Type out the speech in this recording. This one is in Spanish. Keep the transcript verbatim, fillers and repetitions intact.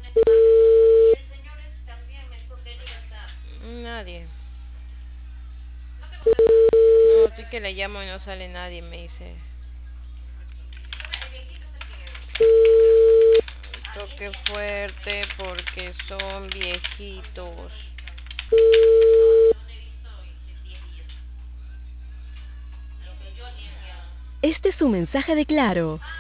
Nadie. No, estoy que le llamo y no sale nadie, me dice. Toque fuerte porque son viejitos. Este es un mensaje de Claro.